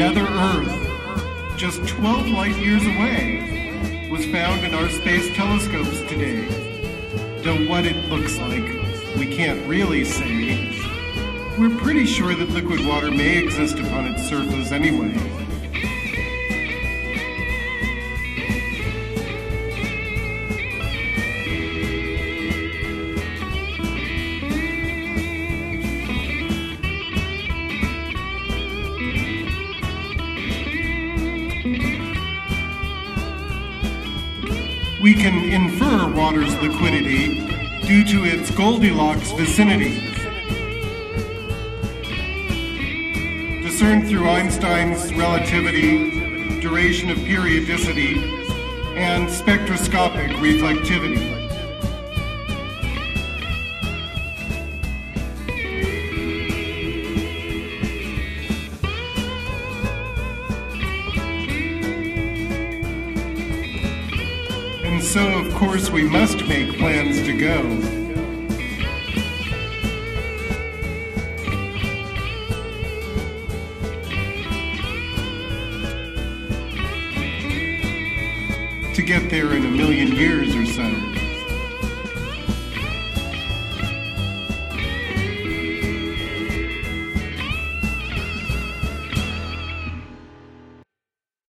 another Earth, just 12 light years away, was found in our space telescopes today. Though what it looks like, we can't really say. We're pretty sure that liquid water may exist upon its surface anyway. We can infer water's liquidity due to its Goldilocks vicinity, discerned through Einstein's relativity, duration of periodicity, and spectroscopic reflectivity. And so, of course, we must make plans to go. To get there in a million years or so.